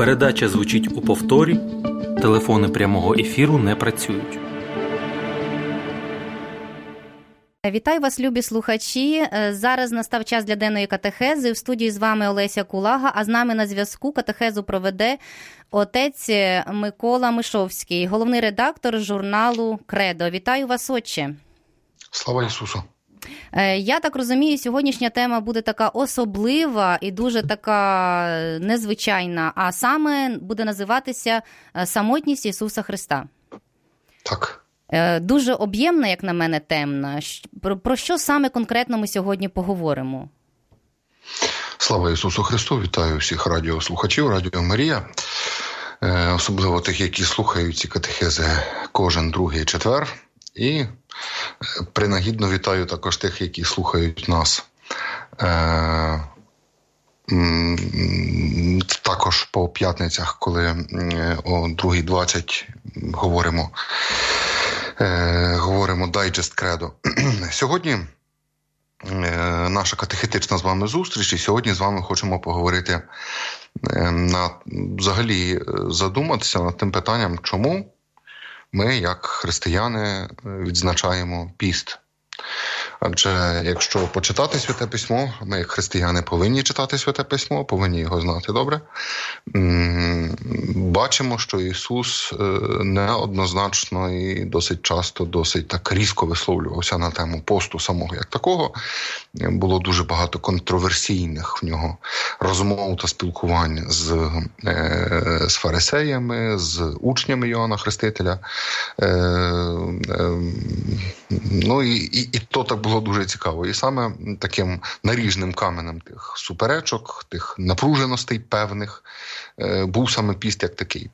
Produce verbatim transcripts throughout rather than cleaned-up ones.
Передача звучить у повторі. Телефони прямого ефіру не працюють. Вітаю вас, любі слухачі. Зараз настав час для денної катехези. В студії з вами Олеся Кулага, а з нами на зв'язку катехезу проведе отець Микола Мишовський, головний редактор журналу «Кредо». Вітаю вас, отче. Слава Ісусу. Я так розумію, сьогоднішня тема буде така особлива і дуже така незвичайна, а саме буде називатися «Самотність Ісуса Христа». Так. Дуже об'ємна, як на мене, темна. Про що саме конкретно ми сьогодні поговоримо? Слава Ісусу Христу! Вітаю всіх радіослухачів, Радіо Марія. Особливо тих, які слухають ці катехези кожен другий четвер. І принагідно вітаю також тих, які слухають нас також по п'ятницях, коли о другій двадцять говоримо говоримо дайджест Кредо. Сьогодні наша катехетична з вами зустріч, і сьогодні з вами хочемо поговорити, на, взагалі задуматися над тим питанням, чому ми, як християни, відзначаємо піст. Адже якщо почитати Святе Письмо, ми, як християни, повинні читати Святе Письмо, повинні його знати добре, бачимо, що Ісус неоднозначно і досить часто, досить так різко висловлювався на тему посту самого як такого. Було дуже багато контроверсійних в нього розмов та спілкувань з, з фарисеями, з учнями Йоанна Хрестителя. Ну і, і, і то так було дуже цікаво. І саме таким наріжним каменем тих суперечок, тих напруженостей певних був саме піст як такий.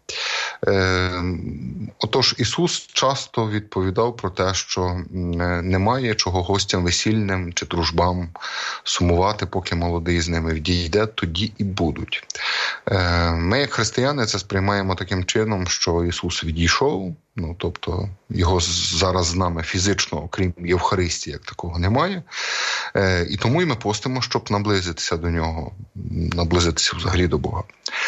Отож, Ісус часто відповідав про те, що немає чого гостям весільним чи дружбам сумувати, поки молодий з ними відійде, тоді і будуть. Ми, як християни, це сприймаємо таким чином, що Ісус відійшов, ну, тобто його зараз з нами фізично, окрім Євхаристії, як такого немає. І тому і ми постимо, щоб наблизитися до нього, наблизитися взагалі до Бога.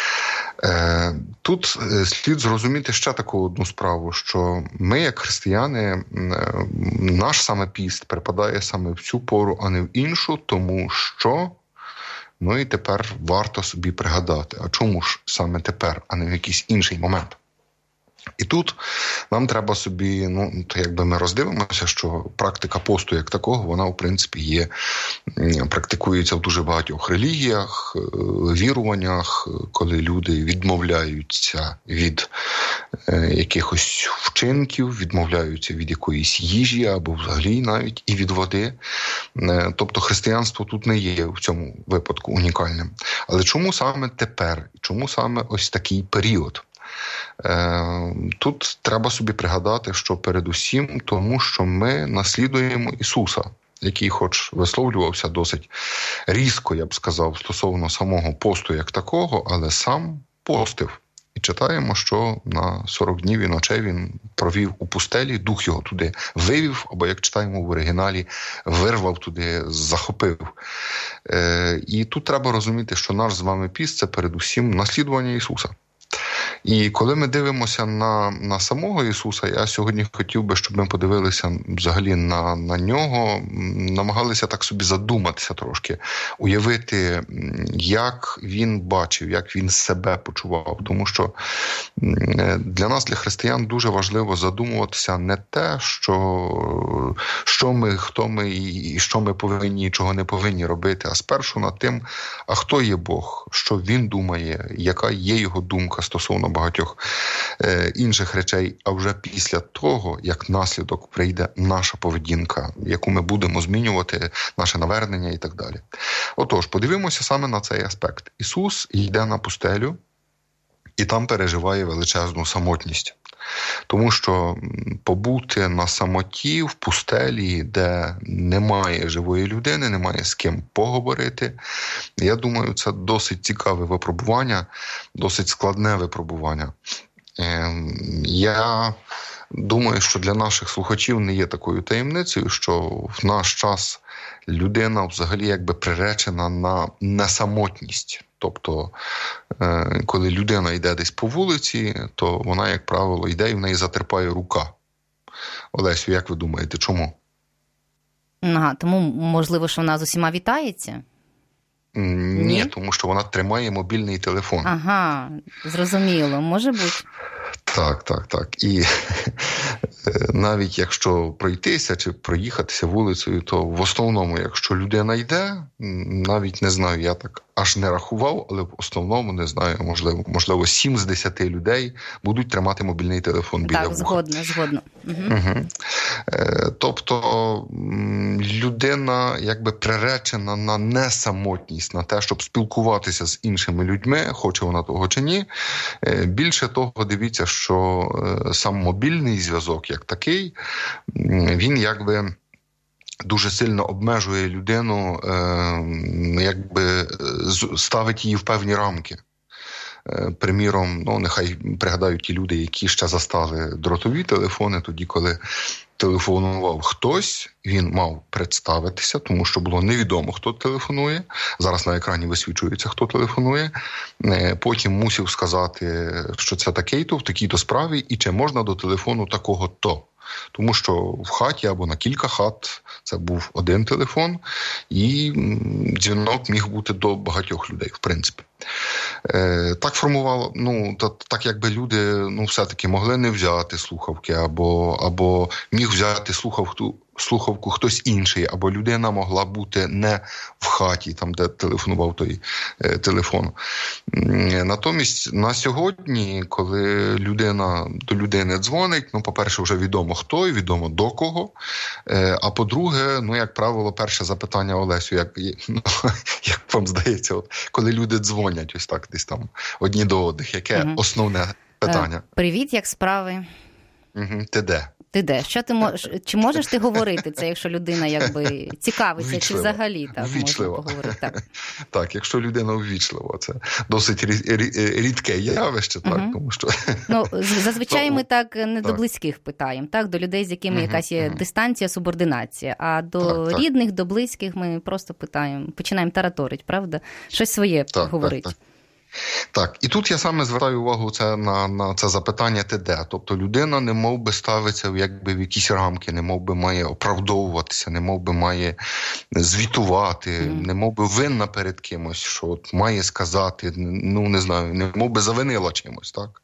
Тут слід зрозуміти ще таку одну справу, що ми, як християни, наш саме піст припадає саме в цю пору, а не в іншу, тому що, ну і тепер варто собі пригадати, а чому ж саме тепер, а не в якийсь інший момент. І тут нам треба собі, ну, то якби ми роздивимося, що практика посту як такого, вона, в принципі, є, практикується в дуже багатьох релігіях, віруваннях, коли люди відмовляються від якихось вчинків, відмовляються від якоїсь їжі або взагалі навіть і від води. Тобто християнство тут не є в цьому випадку унікальним. Але чому саме тепер? Чому саме ось такий період? Тут треба собі пригадати, що передусім тому, що ми наслідуємо Ісуса, який хоч висловлювався досить різко, я б сказав, стосовно самого посту як такого, але сам постив. І читаємо, що на сорок днів і ночей він провів у пустелі, дух його туди вивів, або, як читаємо в оригіналі, вирвав туди, захопив. Е, і тут треба розуміти, що наш з вами піст – це передусім наслідування Ісуса. І коли ми дивимося на, на самого Ісуса, я сьогодні хотів би, щоб ми подивилися взагалі на, на нього, намагалися так собі задуматися трошки, уявити, як він бачив, як він себе почував. Тому що для нас, для християн, дуже важливо задумуватися не те, що, що ми, хто ми і що ми повинні, і чого не повинні робити, а спершу над тим, а хто є Бог, що він думає, яка є його думка стосовно багатьох е, інших речей, а вже після того, як наслідок прийде наша поведінка, яку ми будемо змінювати, наше навернення і так далі. Отож, подивимося саме на цей аспект. Ісус йде на пустелю і там переживає величезну самотність. Тому що побути на самоті, в пустелі, де немає живої людини, немає з ким поговорити, я думаю, це досить цікаве випробування, досить складне випробування. Я думаю, що для наших слухачів не є такою таємницею, що в наш час людина взагалі якби приречена на несамотність. Тобто, коли людина йде десь по вулиці, то вона, як правило, йде і в неї затерпає рука. Олесю, як ви думаєте, чому? Ага, тому, можливо, що вона з усіма вітається? Ні, Ні, тому що вона тримає мобільний телефон. Ага, зрозуміло, може бути. Так, так, так. І навіть якщо пройтися чи проїхатися вулицею, то в основному, якщо людина йде, навіть не знаю, я так аж не рахував, але в основному, не знаю, можливо, можливо сім з десяти людей будуть тримати мобільний телефон біля вуха. Так, згодно, згодно. Угу. Угу. Тобто людина якби приречена на несамотність, на те, щоб спілкуватися з іншими людьми, хоче вона того чи ні. Більше того, дивіться, що сам мобільний зв'язок як такий, він якби дуже сильно обмежує людину, якби ставить її в певні рамки. Приміром, ну, нехай пригадають ті люди, які ще застали дротові телефони, тоді, коли телефонував хтось, він мав представитися, тому що було невідомо, хто телефонує. Зараз на екрані висвічується, хто телефонує. Потім мусив сказати, що це такий-то, в такій-то справі, і чи можна до телефону такого-то. Тому що в хаті або на кілька хат це був один телефон, і дзвінок міг бути до багатьох людей, в принципі. Е, так формувало, ну, та, так якби люди, ну, все-таки могли не взяти слухавки, або, або міг взяти слухавку, слухавку хтось інший, або людина могла бути не в хаті, там, де телефонував той е, телефон. Натомість на сьогодні, коли людина до людини дзвонить, ну, по-перше, вже відомо хто і відомо до кого, е, а по-друге, ну, як правило, перше запитання Олесю, як, ну, як вам здається, от, коли люди дзвонять ось так десь там одні до одних, яке угу. основне питання? Привіт, як справи? Угу. Ти де? Ти де? Що ти мож... Чи можеш ти говорити це, якщо людина якби цікавиться, ввічливо. Чи взагалі так можна поговорити? Так. Так, якщо людина ввічлива, це досить рідке явище, так, угу. тому що... Ну, зазвичай ми так не так. до близьких питаємо, так, до людей, з якими угу, якась є угу. дистанція, субординація, а до так, рідних, так. до близьких ми просто питаємо, починаємо тараторити, правда? Щось своє так, говорити. Так, так. Так, і тут я саме звертаю увагу це, на, на це запитання «ти де?». Тобто людина не мов би ставиться в, якби, в якісь рамки, не мов би має оправдовуватися, не мов би має звітувати, mm. не мов би винна перед кимось, що от має сказати, ну не знаю, не мов би завинила чимось, так?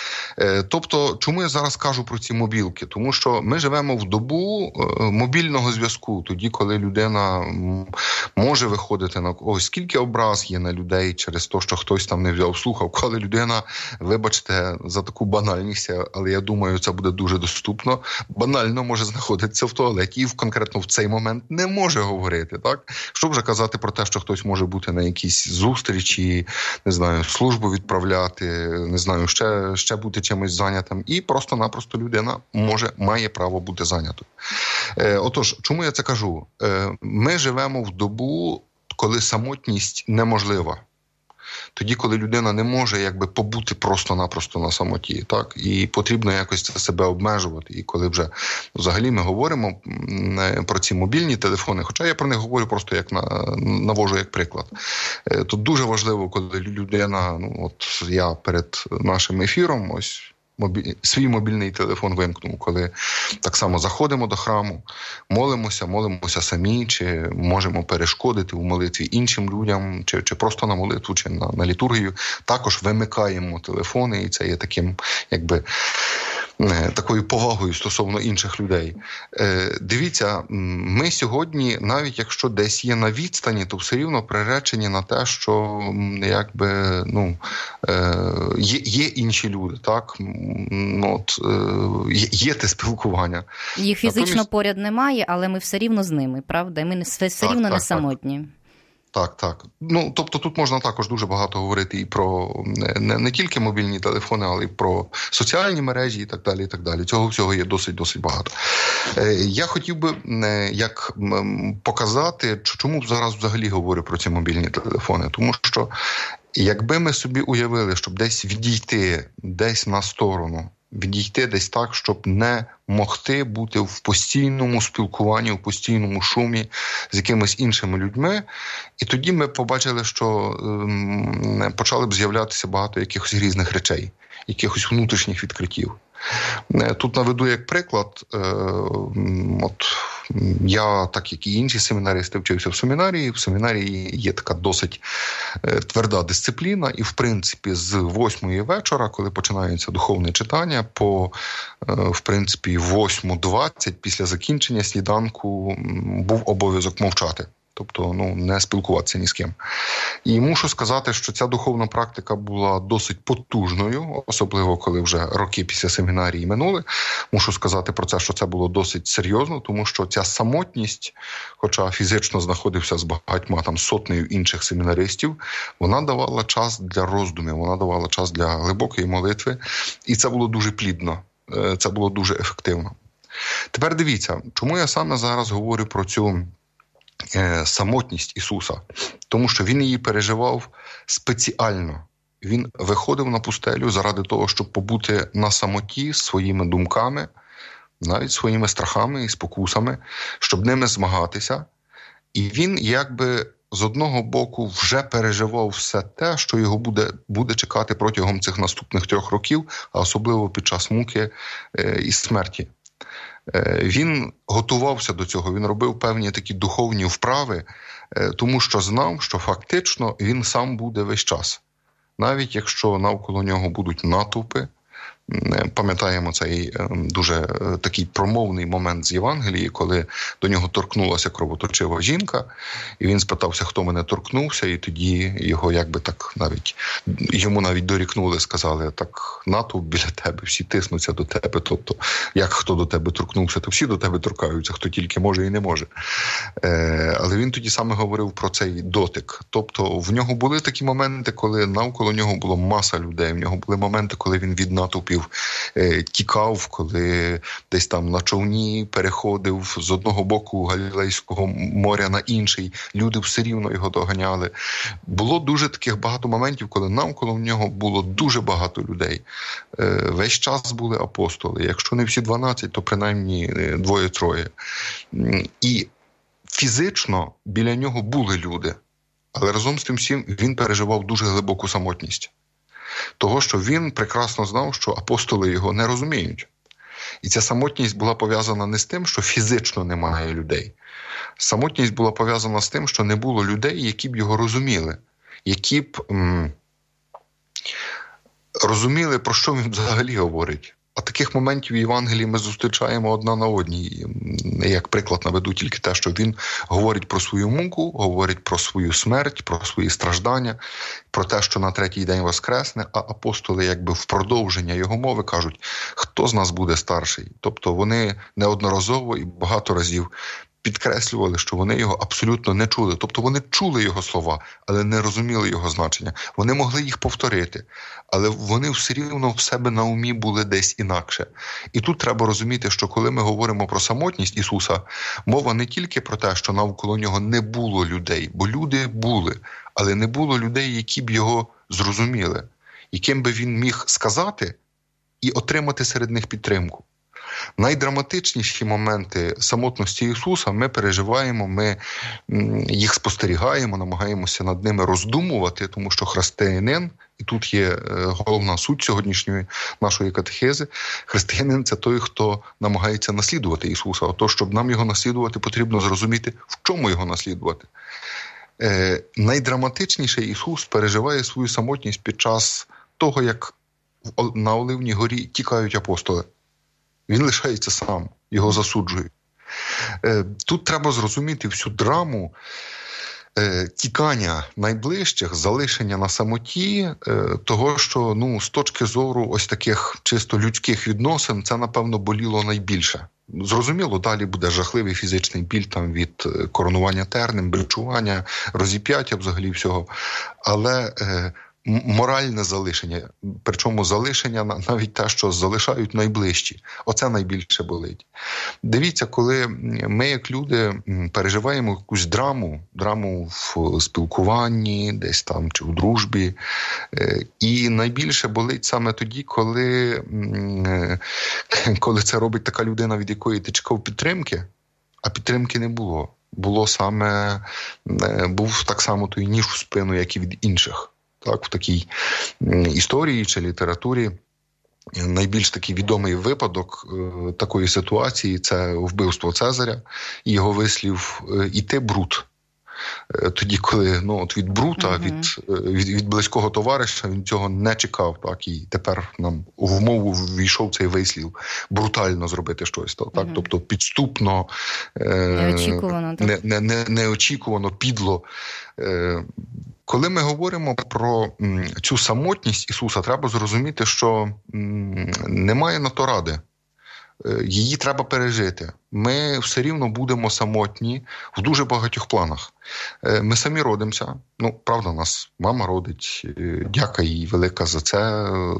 Тобто, чому я зараз кажу про ці мобілки? Тому що ми живемо в добу мобільного зв'язку, тоді, коли людина може виходити на когось. Скільки образ є на людей через те, що хтось там не взяв слухавку, але людина, вибачте за таку банальність, але я думаю, це буде дуже доступно, банально може знаходитися в туалеті і конкретно в цей момент не може говорити, так? Що вже казати про те, що хтось може бути на якійсь зустрічі, не знаю, службу відправляти, не знаю, ще ще бути чимось зайнятим, і просто-напросто людина може, має право бути зайнятою. Е, отож, чому я це кажу? Е, ми живемо в добу, коли самотність неможлива. Тоді, коли людина не може якби побути просто-напросто на самоті, так? І потрібно якось це себе обмежувати. І коли вже взагалі ми говоримо про ці мобільні телефони, хоча я про них говорю просто як на, навожу як приклад. Тут дуже важливо, коли людина, ну от я перед нашим ефіром ось Мобіль... свій мобільний телефон вимкнув, коли так само заходимо до храму, молимося, молимося самі, чи можемо перешкодити в молитві іншим людям, чи, чи просто на молитву, чи на, на літургію, також вимикаємо телефони, і це є таким, якби, такою повагою стосовно інших людей. Е, дивіться, ми сьогодні, навіть якщо десь є на відстані, то все рівно приречені на те, що якби, ну, е, є, є інші люди, так? От, е, є, є те спілкування. Їх фізично Натомість... поряд немає, але ми все рівно з ними, правда? І ми все, все так, рівно так, не самотні. Так. Так, так. Ну, тобто тут можна також дуже багато говорити і про не, не тільки мобільні телефони, але й про соціальні мережі і так далі, і так далі. Цього всього є досить-досить багато. Е, я хотів би е, як показати, чому зараз взагалі говорю про ці мобільні телефони. Тому що якби ми собі уявили, щоб десь відійти, десь на сторону, відійти десь так, щоб не могти бути в постійному спілкуванні, в постійному шумі з якимись іншими людьми. І тоді ми побачили, що ем, почали б з'являтися багато якихось різних речей, якихось внутрішніх відкриттів. Тут наведу як приклад, е, от я, так як і інші семінаристи, вчився в семінарії. В семінарії є така досить тверда дисципліна, і, в принципі, з восьмої вечора, коли починається духовне читання, по, в принципі, восьма двадцять після закінчення сніданку був обов'язок мовчати. Тобто, ну, не спілкуватися ні з ким. І мушу сказати, що ця духовна практика була досить потужною, особливо коли вже роки після семінарії минули. Мушу сказати про це, що це було досить серйозно, тому що ця самотність, хоча фізично знаходився з багатьма там сотнею інших семінаристів, вона давала час для роздумів, вона давала час для глибокої молитви. І це було дуже плідно, це було дуже ефективно. Тепер дивіться, чому я саме зараз говорю про цю самотність Ісуса, тому що Він її переживав спеціально. Він виходив на пустелю заради того, щоб побути на самоті з своїми думками, навіть своїми страхами і спокусами, щоб ними змагатися. І він якби з одного боку вже переживав все те, що його буде, буде чекати протягом цих наступних трьох років, а особливо під час муки і смерті. Він готувався до цього, він робив певні такі духовні вправи, тому що знав, що фактично він сам буде весь час. Навіть якщо навколо нього будуть натовпи, пам'ятаємо цей дуже такий промовний момент з Євангелії, коли до нього торкнулася кровоточива жінка, і він спитався, хто мене торкнувся, і тоді його якби так навіть, йому навіть дорікнули, сказали, так, натовп біля тебе, всі тиснуться до тебе, тобто, як хто до тебе торкнувся, то всі до тебе торкаються, хто тільки може і не може. Але він тоді саме говорив про цей дотик, тобто в нього були такі моменти, коли навколо нього було маса людей, в нього були моменти, коли він від натовпів тікав, коли десь там на човні переходив з одного боку Галілейського моря на інший, люди все рівно його доганяли. Було дуже таких багато моментів, коли навколо нього було дуже багато людей. Весь час були апостоли. Якщо не всі дванадцять, то принаймні двоє-троє. І фізично біля нього були люди. Але разом з тим всім він переживав дуже глибоку самотність. Того, що він прекрасно знав, що апостоли його не розуміють. І ця самотність була пов'язана не з тим, що фізично немає людей. Самотність була пов'язана з тим, що не було людей, які б його розуміли. Які б м- розуміли, про що він взагалі говорить. А таких моментів в Євангелії ми зустрічаємо одна на одній. Як приклад наведу тільки те, що він говорить про свою муку, говорить про свою смерть, про свої страждання, про те, що на третій день воскресне, а апостоли якби в продовження його мови кажуть, хто з нас буде старший. Тобто вони неодноразово і багато разів підкреслювали, що вони його абсолютно не чули. Тобто вони чули його слова, але не розуміли його значення. Вони могли їх повторити, але вони все рівно в себе на умі були десь інакше. І тут треба розуміти, що коли ми говоримо про самотність Ісуса, мова не тільки про те, що навколо нього не було людей, бо люди були, але не було людей, які б його зрозуміли, яким би він міг сказати і отримати серед них підтримку. Найдраматичніші моменти самотності Ісуса ми переживаємо, ми їх спостерігаємо, намагаємося над ними роздумувати, тому що християнин, і тут є головна суть сьогоднішньої нашої катехези, християнин – це той, хто намагається наслідувати Ісуса. Отож, щоб нам його наслідувати, потрібно зрозуміти, в чому його наслідувати. Е, найдраматичніше Ісус переживає свою самотність під час того, як на Оливній горі тікають апостоли. Він лишається сам, його засуджують. Тут треба зрозуміти всю драму тікання найближчих, залишення на самоті, того, що ну, з точки зору ось таких чисто людських відносин, це, напевно, боліло найбільше. Зрозуміло, далі буде жахливий фізичний біль там, від коронування тернем, бичування, розіп'яття взагалі всього. Але моральне залишення, причому залишення навіть те, що залишають найближчі. Оце найбільше болить. Дивіться, коли ми, як люди, переживаємо якусь драму, драму в спілкуванні, десь там, чи у дружбі, і найбільше болить саме тоді, коли, коли це робить така людина, від якої ти чекав підтримки, а підтримки не було. Було саме, був так само той ніж у спину, як і від інших. Так, в такій історії чи літературі найбільш такий відомий випадок е, такої ситуації – це вбивство Цезаря і його вислів «І ти, Брут». Е, тоді, коли ну, от від Брута, mm-hmm. від, від, від близького товариша, він цього не чекав. Так, і тепер нам в мову ввійшов цей вислів брутально зробити щось. Так, mm-hmm. тобто підступно, е, неочікувано, не, не, не, неочікувано, підло. Е, Коли ми говоримо про м, цю самотність Ісуса, треба зрозуміти, що м, немає на то ради. Е, її треба пережити. Ми все рівно будемо самотні в дуже багатьох планах. Е, ми самі родимося. Ну, правда, нас мама родить. Е, дяка їй велика за це. Е,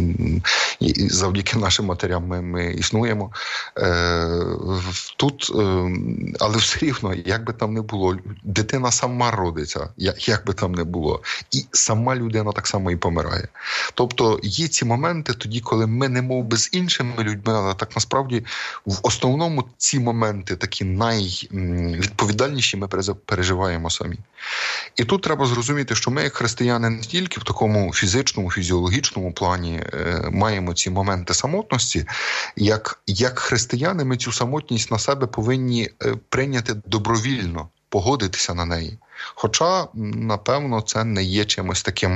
і завдяки нашим матерям ми, ми існуємо. Е, тут, е, але все рівно, як би там не було, дитина сама родиться, як, як би там не було. І сама людина так само і помирає. Тобто є ці моменти тоді, коли ми не мов би з іншими людьми, але так насправді в основному ці моменти такі найвідповідальніші ми переживаємо самі. І тут треба зрозуміти, що ми, як християни, не тільки в такому фізичному, фізіологічному плані е, маємо ці моменти самотності, як, як християни ми цю самотність на себе повинні е, прийняти добровільно, погодитися на неї. Хоча, напевно, це не є чимось таким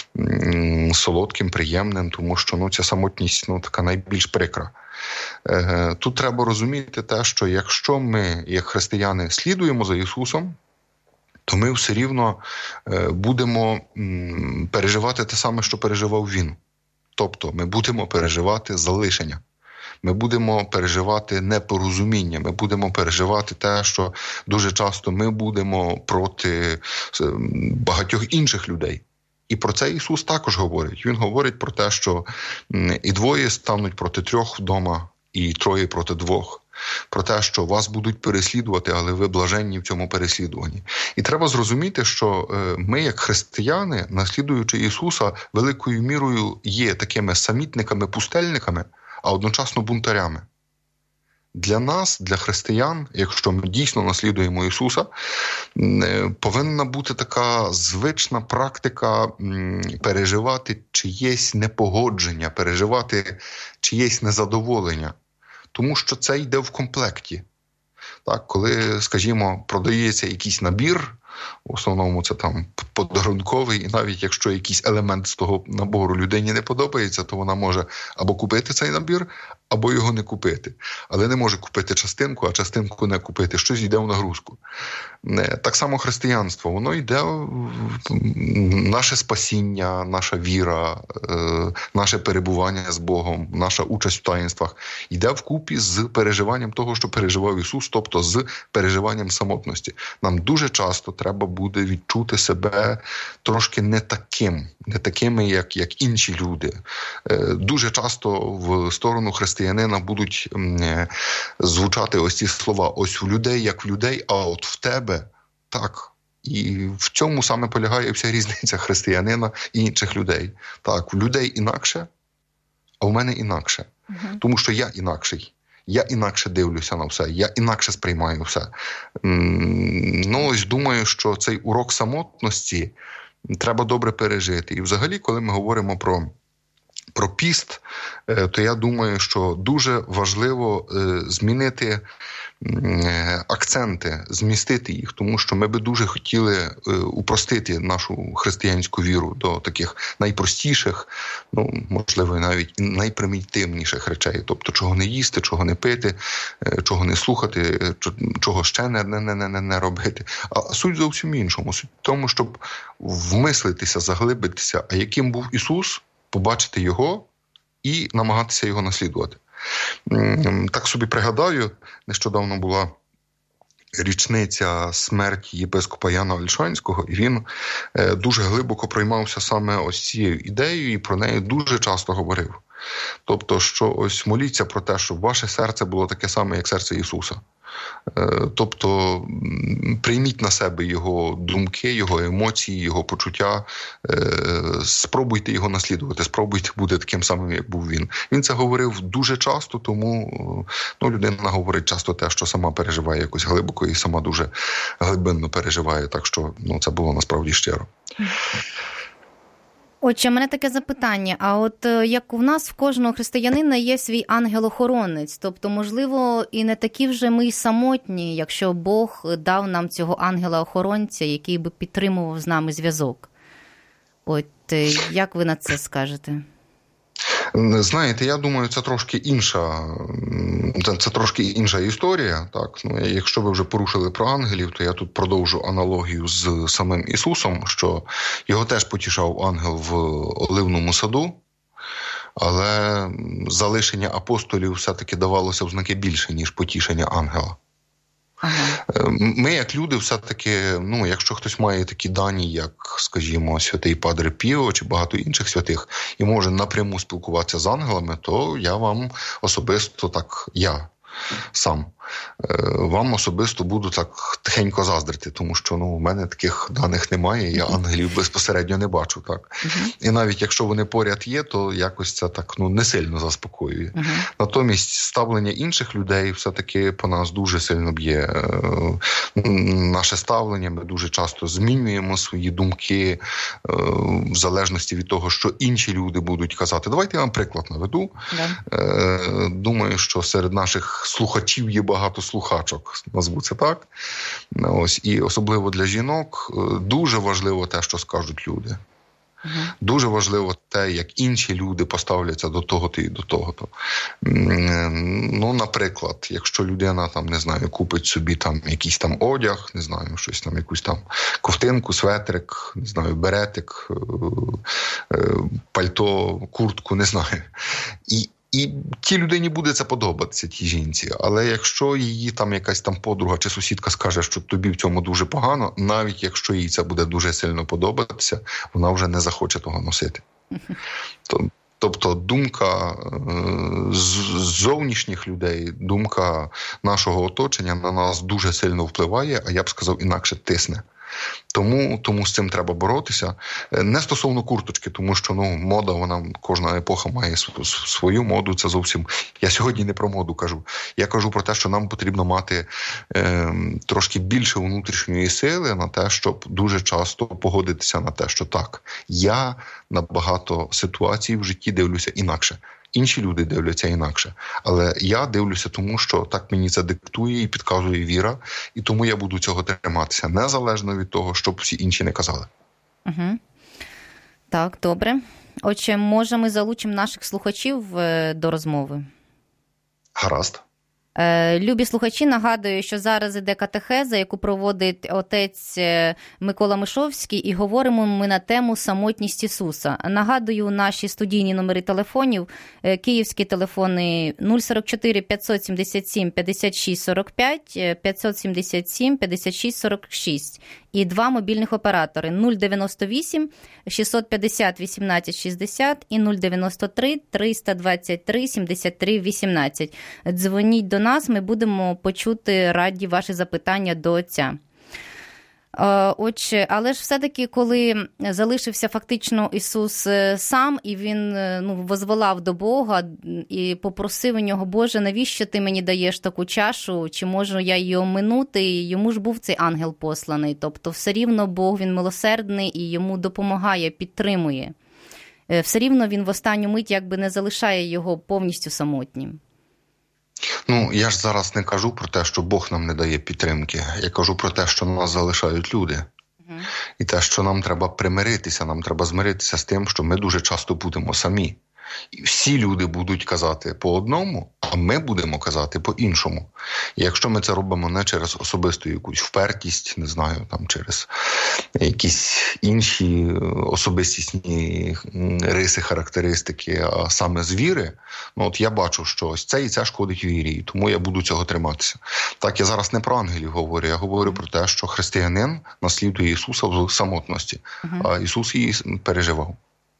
м, солодким, приємним, тому що ну, ця самотність ну, така найбільш прикра. Е, тут треба розуміти те, що якщо ми, як християни, слідуємо за Ісусом, то ми все рівно е, будемо м, переживати те саме, що переживав Він. Тобто ми будемо переживати залишення. Ми будемо переживати непорозуміння, ми будемо переживати те, що дуже часто ми будемо проти багатьох інших людей. І про це Ісус також говорить. Він говорить про те, що і двоє стануть проти трьох вдома, і троє проти двох. Про те, що вас будуть переслідувати, але ви блаженні в цьому переслідуванні. І треба зрозуміти, що ми, як християни, наслідуючи Ісуса, великою мірою є такими самітниками, пустельниками, а одночасно бунтарями. Для нас, для християн, якщо ми дійсно наслідуємо Ісуса, повинна бути така звична практика переживати чиєсь непогодження, переживати чиєсь незадоволення. Тому що це йде в комплекті. Так, коли, скажімо, продається якийсь набір, в основному це там подарунковий, і навіть якщо якийсь елемент з того набору людині не подобається, то вона може або купити цей набір, або його не купити. Але не може купити частинку, а частинку не купити. Щось йде в нагрузку. Так само християнство. Воно йде в наше спасіння, наша віра, наше перебування з Богом, наша участь в таїнствах. Йде вкупі з переживанням того, що переживав Ісус, тобто з переживанням самотності. Нам дуже часто треба буде відчути себе трошки не таким, не такими, як, як інші люди. Дуже часто в сторону християнина будуть звучати ось ці слова: ось в людей, як в людей, а от в тебе так. І в цьому саме полягає вся різниця християнина і інших людей. Так, в людей інакше, а в мене інакше. Угу. Тому що я інакший. Я інакше дивлюся на все, я інакше сприймаю все. Ну, ось думаю, що цей урок самотності треба добре пережити. І взагалі, коли ми говоримо про, про піст, то я думаю, що дуже важливо змінити акценти, змістити їх, тому що ми би дуже хотіли упростити нашу християнську віру до таких найпростіших, ну, можливо, навіть найпримітивніших речей. Тобто, чого не їсти, чого не пити, чого не слухати, чого ще не, не, не, не, не робити. А суть зовсім іншому. Суть в тому, щоб вмислитися, заглибитися, а яким був Ісус, побачити Його і намагатися Його наслідувати. Так собі пригадаю, нещодавно була річниця смерті єпископа Яна Ольшанського, і він дуже глибоко проймався саме ось цією ідеєю і про неї дуже часто говорив. Тобто, що ось моліться про те, щоб ваше серце було таке саме, як серце Ісуса. Тобто, прийміть на себе його думки, його емоції, його почуття, спробуйте його наслідувати, спробуйте бути таким самим, як був він. Він це говорив дуже часто, тому ну, людина говорить часто те, що сама переживає якось глибоко і сама дуже глибинно переживає, так що ну, це було насправді щиро. Отже, в мене таке запитання, а от як у нас в кожного християнина є свій ангел-охоронець, тобто, можливо, і не такі вже ми й самотні, якщо Бог дав нам цього ангела-охоронця, який би підтримував з нами зв'язок. От як ви на це скажете? Знаєте, я думаю, це трошки інша, це, це трошки інша історія. Так? Ну, якщо ви вже порушили про ангелів, то я тут продовжу аналогію з самим Ісусом, що його теж потішав ангел в Оливному саду, але залишення апостолів все-таки давалося в знаки більше, ніж потішення ангела. Ага. Ми, як люди, все-таки, ну, якщо хтось має такі дані, як, скажімо, святий Падре Піо чи багато інших святих, і може напряму спілкуватися з ангелами, то я вам особисто так, я сам, вам особисто буду так тихенько заздрити, тому що ну, в мене таких даних немає, я ангелів безпосередньо не бачу. Так? Uh-huh. І навіть якщо вони поряд є, то якось це так ну, не сильно заспокоює. Uh-huh. Натомість ставлення інших людей все-таки по нас дуже сильно б'є. Наше ставлення, ми дуже часто змінюємо свої думки в залежності від того, що інші люди будуть казати. Давайте я вам приклад наведу. Uh-huh. Думаю, що серед наших слухачів є багато слухачок, назву це так. Ось, і особливо для жінок дуже важливо те, що скажуть люди. Uh-huh. Дуже важливо те, як інші люди поставляться до того-то і до того-то. Ну, наприклад, якщо людина, там, не знаю, купить собі там якийсь там одяг, не знаю, щось там, якусь там ковтинку, светрик, не знаю, беретик, пальто, куртку, не знаю. І І тій людині буде це подобатися, тій жінці. Але якщо її там якась там подруга чи сусідка скаже, що тобі в цьому дуже погано, навіть якщо їй це буде дуже сильно подобатися, вона вже не захоче того носити. Тобто думка зовнішніх людей, думка нашого оточення на нас дуже сильно впливає, а я б сказав інакше тисне. Тому, тому з цим треба боротися. Не стосовно курточки, тому що ну, мода, вона, кожна епоха має свою моду, це зовсім... Я сьогодні не про моду кажу. Я кажу про те, що нам потрібно мати е, трошки більше внутрішньої сили на те, щоб дуже часто погодитися на те, що так, я на багато ситуацій в житті дивлюся інакше. Інші люди дивляться інакше. Але я дивлюся тому, що так мені це диктує і підказує віра, і тому я буду цього триматися, незалежно від того, що б всі інші не казали. Угу. Так, добре. Отже, може ми залучимо наших слухачів до розмови? Гаразд. Любі слухачі, нагадую, що зараз іде катехеза, яку проводить отець Микола Мишовський, і говоримо ми на тему «Самотність Ісуса». Нагадую, наші студійні номери телефонів, київські телефони нуль сорок чотири п'ятсот сімдесят сім п'ятдесят шість сорок п'ять, п'ятсот сімдесят сім п'ятдесят шість сорок шість і два мобільних оператори нуль дев'яносто вісім шістсот п'ятдесят вісімнадцять шістдесят і нуль дев'яносто три триста двадцять три сімдесят три вісімнадцять. Дзвоніть до нас, ми будемо почути раді ваші запитання до отця. Отже, але ж все-таки, коли залишився фактично Ісус сам, і Він ну, возволав до Бога і попросив у Нього: Боже, навіщо Ти мені даєш таку чашу, чи можу я її оминути? І йому ж був цей ангел посланий. Тобто все рівно Бог, Він милосердний і йому допомагає, підтримує. Все рівно Він в останню мить якби не залишає його повністю самотнім. Ну, я ж зараз не кажу про те, що Бог нам не дає підтримки. Я кажу про те, що нас залишають люди. Uh-huh. І те, що нам треба примиритися, нам треба змиритися з тим, що ми дуже часто будемо самі. І всі люди будуть казати по одному, а ми будемо казати по-іншому. І якщо ми це робимо не через особисту якусь впертість, не знаю, там через якісь інші особистісні риси, характеристики, а саме з віри, ну от я бачу, що ось це і це шкодить вірі, і тому я буду цього триматися. Так, я зараз не про ангелів говорю, я говорю про те, що християнин наслідує Ісуса в самотності, uh-huh. а Ісус її переживав.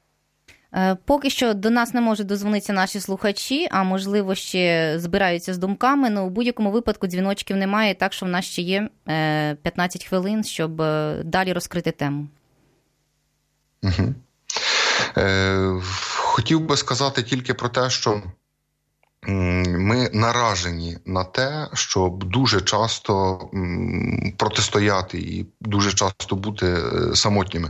Поки що до нас не можуть дозвонитися наші слухачі, а можливо ще збираються з думками, але у будь-якому випадку дзвіночків немає, так що в нас ще є п'ятнадцять хвилин, щоб далі розкрити тему. Угу. Е, хотів би сказати тільки про те, що ми наражені на те, щоб дуже часто протистояти і дуже часто бути самотніми.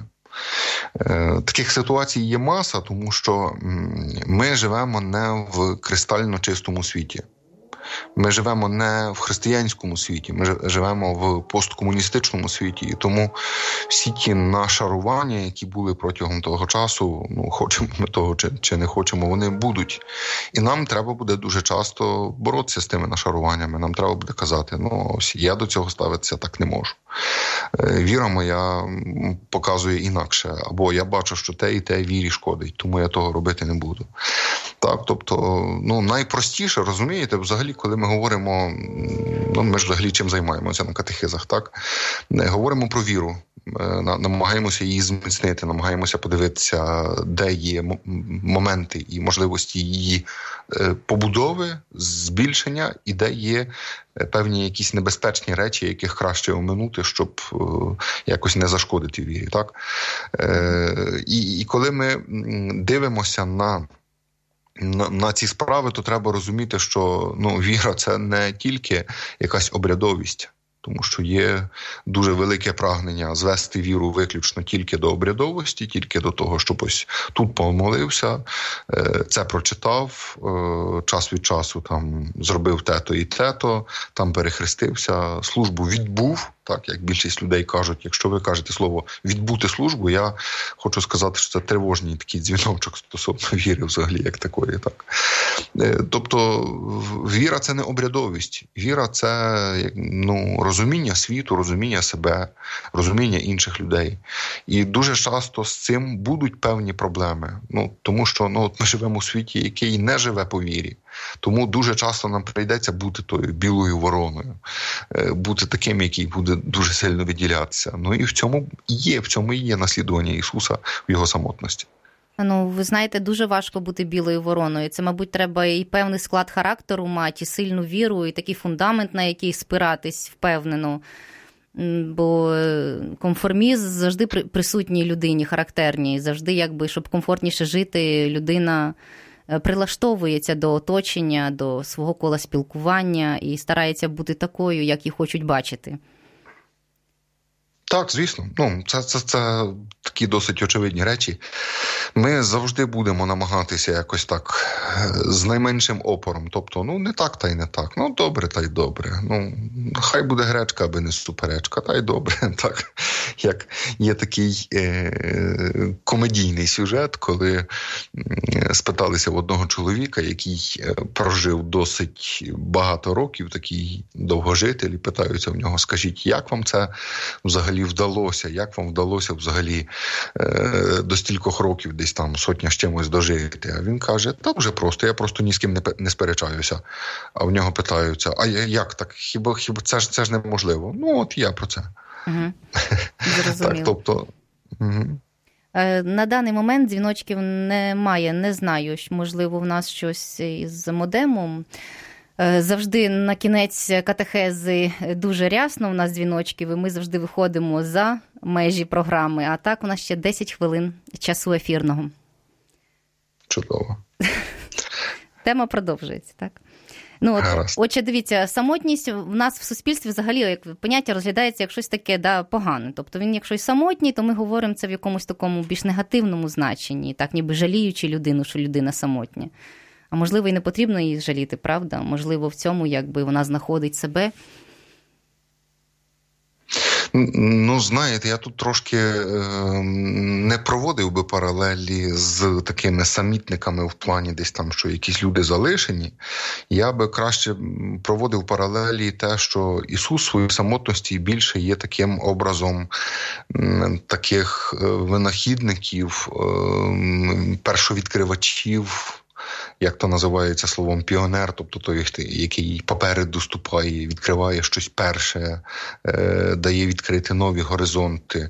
Таких ситуацій є маса, тому що ми живемо не в кристально чистому світі. Ми живемо не в християнському світі, ми живемо в посткомуністичному світі. І тому всі ті нашарування, які були протягом того часу, ну, хочемо ми того чи, чи не хочемо, вони будуть. І нам треба буде дуже часто боротися з тими нашаруваннями. Нам треба буде казати, ну, ось я до цього ставитися так не можу. Віра моя показує інакше. Або я бачу, що те і те вірі шкодить, тому я того робити не буду. Так, тобто, ну, найпростіше, розумієте, взагалі, коли ми говоримо, ну, ми ж взагалі чим займаємося на катехизах, так? Говоримо про віру, намагаємося її зміцнити, намагаємося подивитися, де є моменти і можливості її побудови, збільшення, і де є певні якісь небезпечні речі, яких краще оминути, щоб якось не зашкодити вірі, так? І, і коли ми дивимося на На, на ці справи, то треба розуміти, що, ну, віра – це не тільки якась обрядовість, тому що є дуже велике прагнення звести віру виключно тільки до обрядовості, тільки до того, щоб ось тут помолився, це прочитав, час від часу там зробив те-то і те-то, там перехрестився, службу відбув. Так, як більшість людей кажуть, якщо ви кажете слово «відбути службу», я хочу сказати, що це тривожний такий дзвіночок стосовно віри взагалі, як такої. Так. Тобто віра – це не обрядовість. Віра – це, ну, розуміння світу, розуміння себе, розуміння інших людей. І дуже часто з цим будуть певні проблеми. Ну, тому що, ну, от ми живемо у світі, який не живе по вірі. Тому дуже часто нам прийдеться бути тою білою вороною, бути таким, який буде дуже сильно виділятися. Ну і в цьому є, в цьому і є наслідування Ісуса в його самотності. Ну, ви знаєте, дуже важко бути білою вороною. Це, мабуть, треба і певний склад характеру мати, і сильну віру, і такий фундамент, на який спиратись впевнено. Бо конформізм завжди присутній людині, характерній. Завжди, якби, щоб комфортніше жити, людина прилаштовується до оточення, до свого кола спілкування і старається бути такою, як її хочуть бачити. Так, звісно. Ну, це, це, це такі досить очевидні речі. Ми завжди будемо намагатися якось так з найменшим опором. Тобто, ну, не так, та й не так. Ну, добре, та й добре. Ну, хай буде гречка, аби не суперечка, та й добре. Так, як є такий е- комедійний сюжет, коли спиталися в одного чоловіка, який прожив досить багато років, такий довгожитель, і питаються в нього, скажіть, як вам це взагалі вдалося, як вам вдалося взагалі е- до стількох років десь там сотня з чимось дожити. А він каже, та вже просто, я просто ні з ким не, не сперечаюся. А в нього питаються, а як так, хіба, хіба це ж, це ж неможливо? Ну, от я про це. Угу. Так, тобто... Угу. На даний момент дзвіночків немає, не знаю, можливо, в нас щось із модемом. Завжди на кінець катехези дуже рясно у нас дзвіночків, і ми завжди виходимо за межі програми. А так у нас ще десять хвилин часу ефірного. Чудово. Тема продовжується, так? Ну, от, отже, дивіться, самотність в нас в суспільстві взагалі як поняття розглядається як щось таке, да, погане. Тобто він, якщо й самотній, то ми говоримо це в якомусь такому більш негативному значенні, так ніби жаліючи людину, що людина самотня. А можливо, і не потрібно її жаліти, правда? Можливо, в цьому якби вона знаходить себе. Ну, знаєте, я тут трошки е, не проводив би паралелі з такими самітниками в плані десь там, що якісь люди залишені. Я би краще проводив паралелі те, що Ісус в своїй самотності більше є таким образом м, таких винахідників, е, першовідкривачів, як то називається словом піонер, тобто той, який попереду ступає, відкриває щось перше, дає відкрити нові горизонти.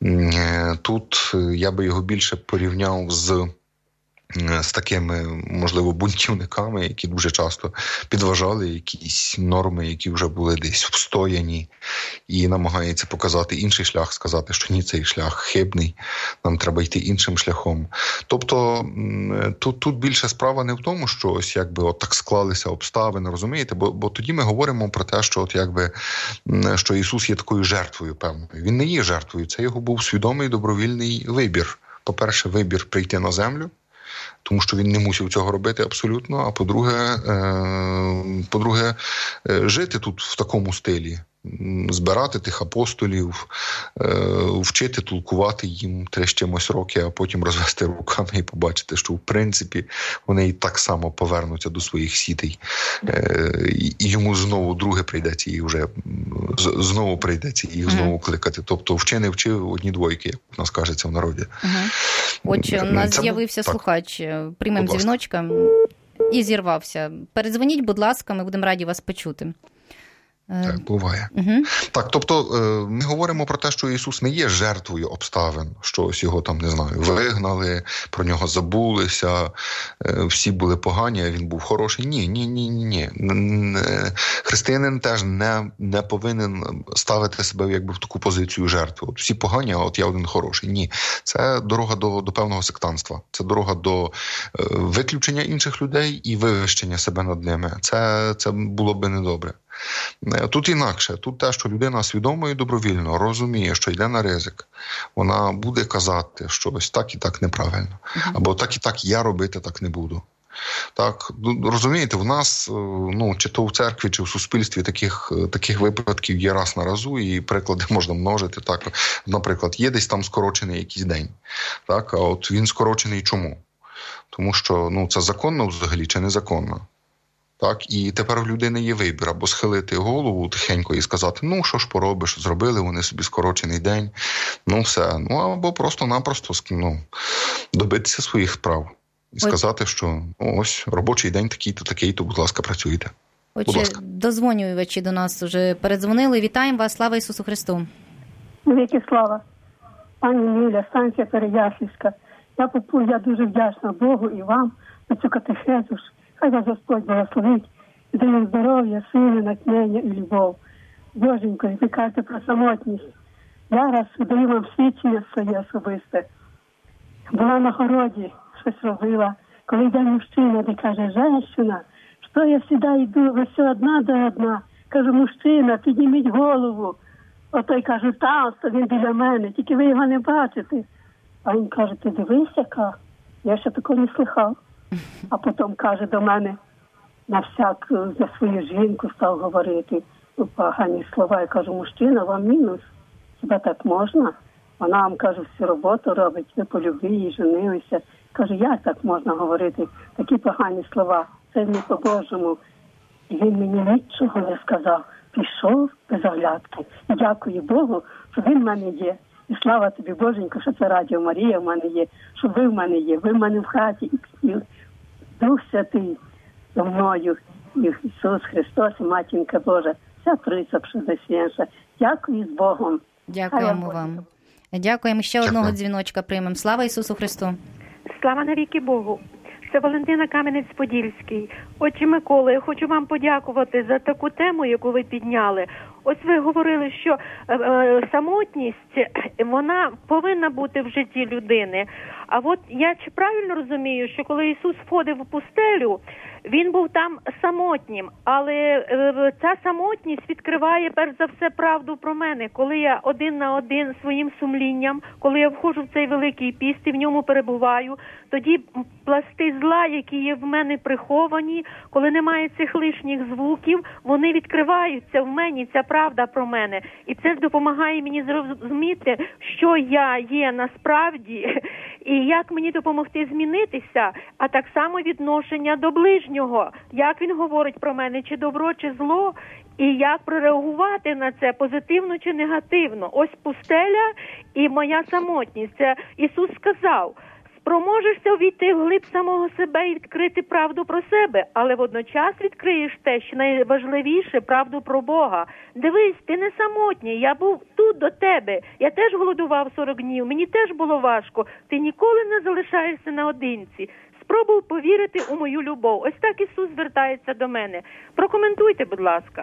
Тут я би його більше порівняв з з такими, можливо, бунтівниками, які дуже часто підважали якісь норми, які вже були десь встояні, і намагається показати інший шлях, сказати, що ні, цей шлях хибний, нам треба йти іншим шляхом. Тобто тут, тут більше справа не в тому, що ось якби от так склалися обставини, розумієте? Бо, бо тоді ми говоримо про те, що от якби що Ісус є такою жертвою певною. Він не є жертвою, це його був свідомий добровільний вибір. По-перше, вибір прийти на землю, тому що він не мусив цього робити абсолютно, а по-друге, по-друге, жити тут в такому стилі, збирати тих апостолів, вчити толкувати їм три з чимось роки, а потім розвести руками і побачити, що в принципі вони і так само повернуться до своїх сітей. І йому знову друге прийдеться їх вже, знову прийдеться їх знову кликати. Тобто вчи не вчи одні двойки, як у нас кажеться в народі. Угу. Отже, у нас Це... з'явився так. слухач, приймемо дзвіночка і зірвався. Передзвоніть, будь ласка, ми будемо раді вас почути. Так, буває. Угу. Так, тобто ми говоримо про те, що Ісус не є жертвою обставин, що ось його там, не знаю, вигнали, про нього забулися, всі були погані, а він був хороший. Ні, ні, ні, ні, ні. Християнин теж не, не повинен ставити себе якби в таку позицію жертви. От всі погані, а от я один хороший. Ні. Це дорога до, до певного сектантства. Це дорога до виключення інших людей і вивищення себе над ними. Це, це було би недобре. Тут інакше. Тут те, що людина свідомо і добровільно розуміє, що йде на ризик. Вона буде казати, що ось так і так неправильно. Або так і так я робити так не буду. Так, розумієте, в нас, ну, чи то в церкві, чи в суспільстві таких, таких випадків є раз на разу, і приклади можна множити. Так, наприклад, є десь там скорочений якийсь день. Так, а от він скорочений чому? Тому що, ну, це законно взагалі чи незаконно? Так, і тепер в людини є вибір, або схилити голову тихенько і сказати, ну, що ж поробиш, зробили вони собі скорочений день, ну, все. Ну, або просто-напросто, ну, добитися своїх справ. І сказати, що ну, ось робочий день такий-то, такий-то, будь ласка, працюйте. Отже, дозвонювачі до нас вже передзвонили. Вітаємо вас, слава Ісусу Христу. Віки слава. Пані Юля, станція Переяслівська. Я, я дуже вдячна Богу і вам за цю катехезу. Хай вас Господь благословить, і дає здоров'я, сили, натхнення і любов. Боженько, ви кажете про самотність. Зараз даю вам свідчення своє особисте. Була на городі, щось робила. Коли йде мужчина, де каже, женщина, що я завжди йду, ви все одна до одна. Кажу, мужчина, підніміть голову. Отой каже, там, він біля мене, тільки ви його не бачите. А він каже, ти дивись, яка? Я ще такого не слухав. А потім каже до мене, на всяк за свою жінку став говорити погані слова. Я кажу, мужчина, вам мінус. Хіба так можна? Вона вам, каже, всю роботу робить, ви по любві її женилися. Каже, як так можна говорити такі погані слова? Це не по-божому. І він мені нічого не сказав. Пішов без оглядки. І дякую Богу, що він в мене є. І слава тобі, Боженько, що це Радіо Марія в мене є, що ви в мене є, ви в мене в хаті, і Дух Святий зі мною, і Ісус Христос, і Матінка Божа, вся Триця Пресвященша. Дякую з Богом. Дякуємо вам. Дякуємо. Ще Дякую. Одного дзвіночка приймемо. Слава Ісусу Христу. Слава навіки Богу. Це Валентина Кам'янець-Подільський. Отче Микола, я хочу вам подякувати за таку тему, яку ви підняли. Ось ви говорили, що е, е, самотність, вона повинна бути в житті людини. А от я чи правильно розумію, що коли Ісус входив у пустелю, Він був там самотнім, але е, ця самотність відкриває перш за все правду про мене. Коли я один на один своїм сумлінням, коли я входжу в цей великий піст і в ньому перебуваю, тоді пласти зла, які є в мене приховані, коли немає цих лишніх звуків, вони відкриваються в мені, ця правда правда про мене. І це допомагає мені зрозуміти, що я є насправді, і як мені допомогти змінитися, а так само відношення до ближнього, як він говорить про мене, чи добро, чи зло, і як прореагувати на це, позитивно чи негативно. Ось пустеля і моя самотність. Це Ісус сказав: спроможешся увійти вглиб самого себе і відкрити правду про себе, але водночас відкриєш те, що найважливіше, правду про Бога. Дивись, ти не самотній, я був тут до тебе, я теж голодував сорок днів, мені теж було важко, ти ніколи не залишаєшся наодинці. Спробуй повірити у мою любов. Ось так Ісус звертається до мене. Прокоментуйте, будь ласка.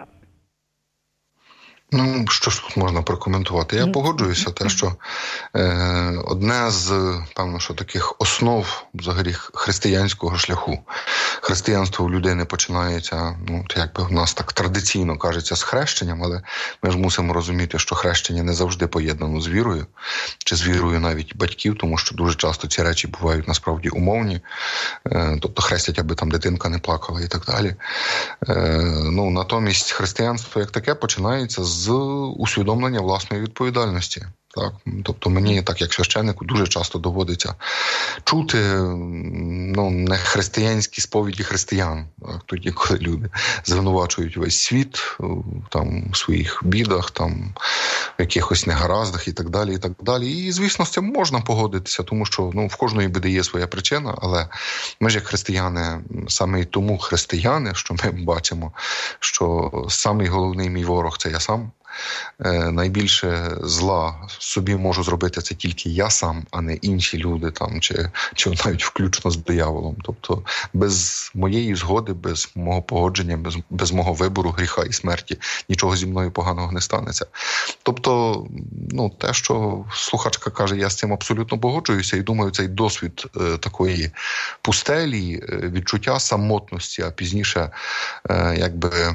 Ну, що ж тут можна прокоментувати? Я погоджуюся, те, що е, одне з, певно, що таких основ взагалі християнського шляху. Християнство у людини починається, ну, якби в нас так традиційно кажеться, з хрещенням, але ми ж мусимо розуміти, що хрещення не завжди поєднано з вірою, чи з вірою навіть батьків, тому що дуже часто ці речі бувають насправді умовні, е, тобто хрестять, аби там дитинка не плакала і так далі. Е, ну, натомість християнство як таке починається з з усвідомлення власної відповідальності. Так? Тобто мені, так як священнику, дуже часто доводиться чути ну, не християнські сповіді християн, так? Тоді, коли люди звинувачують весь світ там, у своїх бідах, там, в якихось негараздах і так далі. І так далі. І, звісно, з цим можна погодитися, тому що ну, в кожної біди є своя причина, але ми ж як християни, саме і тому християни, що ми бачимо, що самий головний мій ворог – це я сам. Е, найбільше зла собі можу зробити це тільки я сам, а не інші люди, там, чи, чи навіть включно з дияволом. Тобто без моєї згоди, без мого погодження, без, без мого вибору гріха і смерті нічого зі мною поганого не станеться. Тобто, ну, те, що слухачка каже, я з цим абсолютно погоджуюся і думаю, цей досвід е, такої пустелі, е, відчуття самотності, а пізніше е, якби е,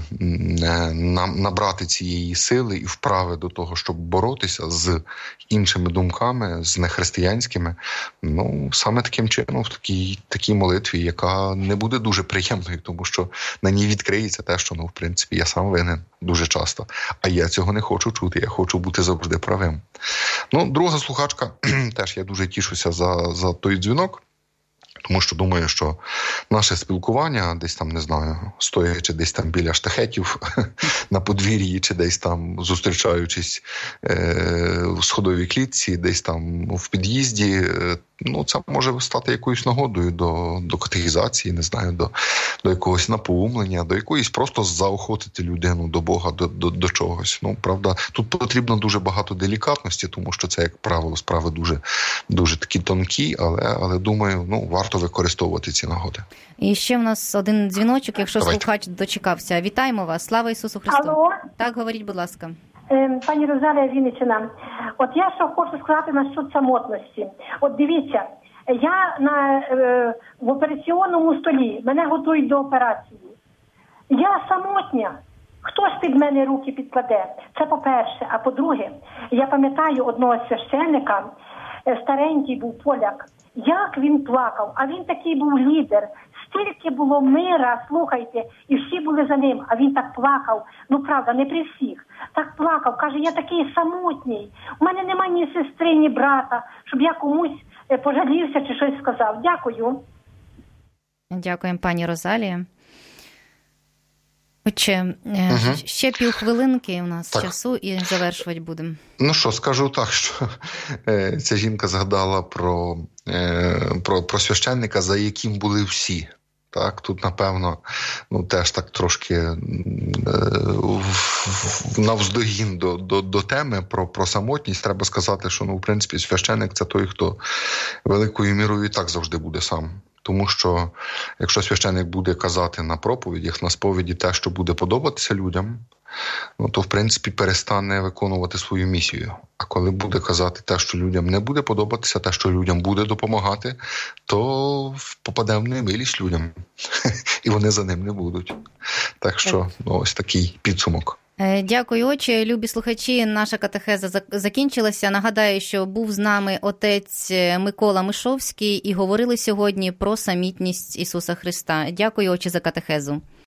набрати цієї сили і вправи до того, щоб боротися з іншими думками, з нехристиянськими, ну, саме таким чином, в такій, такій молитві, яка не буде дуже приємною, тому що на ній відкриється те, що, ну, в принципі, я сам винен дуже часто, а я цього не хочу чути, я хочу бути завжди правим. Ну, друга слухачка, теж я дуже тішуся за, за той дзвінок, тому що думаю, що наше спілкування десь там, не знаю, стоячи десь там біля штахетів на подвір'ї, чи десь там зустрічаючись е- в сходовій клітці, десь там в під'їзді, е- ну, це може стати якоюсь нагодою до, до катехізації, не знаю, до, до якогось напоумлення, до якоїсь просто заохотити людину до Бога, до, до, до чогось. Ну, правда, тут потрібно дуже багато делікатності, тому що це, як правило, справи дуже, дуже такі тонкі, але, але думаю, ну, варто використовувати ці нагоди. І ще в нас один дзвіночок, якщо Давайте. слухач дочекався. Вітаємо вас. Слава Ісусу Христу. Алло. Так, говоріть, будь ласка. Пані Розалія Вінниччина, от я що хочу сказати насчет самотності. От дивіться, я на, е, в операційному столі, мене готують до операції. Я самотня. Хтось під мене руки підкладе. Це по-перше. А по-друге, я пам'ятаю одного священника, старенький був поляк, як він плакав, а він такий був лідер. Стільки було мира, слухайте, і всі були за ним, а він так плакав, ну правда, не при всіх, так плакав, каже, я такий самотній, у мене немає ні сестри, ні брата, щоб я комусь пожалівся чи щось сказав. Дякую. Дякуємо, пані Розалія. Отже, угу. ще півхвилинки у нас так. часу і завершувати будемо. Ну що, скажу так, що е, ця жінка згадала про, е, про, про священника, за яким були всі. Так, тут, напевно, ну, теж так трошки е, навздогін до, до, до теми про, про самотність. Треба сказати, що, ну, в принципі, священник – це той, хто великою мірою і так завжди буде сам. Тому що, якщо священник буде казати на проповідях, на сповіді те, що буде подобатися людям, ну, то, в принципі, перестане виконувати свою місію. А коли буде казати те, що людям не буде подобатися, те, що людям буде допомагати, то попаде в немилість людям. І вони за ним не будуть. Так що, ну, ось такий підсумок. Дякую, отче. Любі слухачі, наша катехеза закінчилася. Нагадаю, що був з нами отець Микола Мишовський і говорили сьогодні про самітність Ісуса Христа. Дякую, отче, за катехезу.